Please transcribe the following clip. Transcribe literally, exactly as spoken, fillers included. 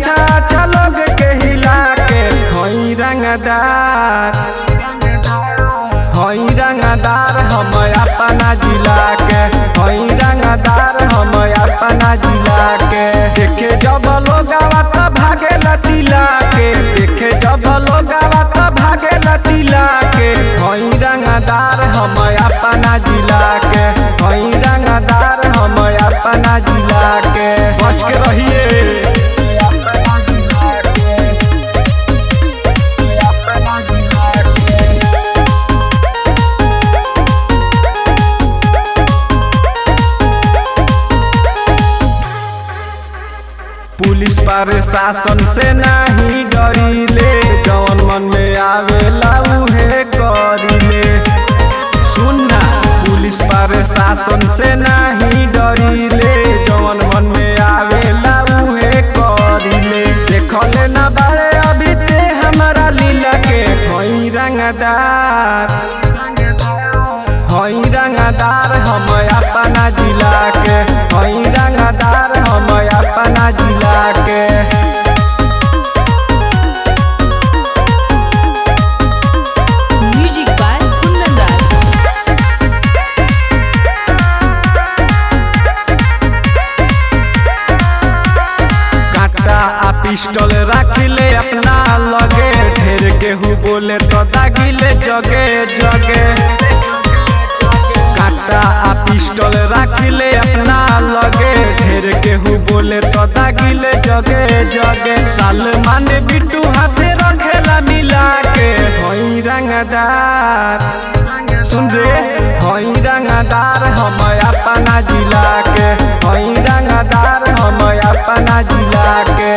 अच्छा अच्छा लोग के हिला के होई रंगदार होई रंगदार हम अपना जिला के होई रंगदार हम अपना जिला के देखे जब लोग आवत भागे लचिला के देखे जब लोग आवत भागे लचिला के होई रंगदार हम अपना जिला के होई रंगदार हम अपना जिला के बच के रहिए। पुलिस प्रशासन से नहीं डरिले जौन मन में आवेला उहे करिले। सुनना पुलिस प्रशासन से नहीं डरिले जौन मन में आवेला उहे करिले। देखले ना बारे अभी ते हमारा लीला के होई रंगदार होई रंगदार हम अपना जिला के होई रंगदार हम अपना जिला के। Music by Kundan Das. काटा आ पिस्टल रखिले अपना लगे ढेर केहू बोले तो दागिले जगे जगे। काटा आ पिस्टल रखिले अपना लगे ढेर केहू बोले तो दागिले जगे जगे। सलमान बिट्टू हाथे रखेला मिला के होई रंगदार सुन रे होई रंगदार हम अपना जिला के होई रंगदार हम अपना जिला के।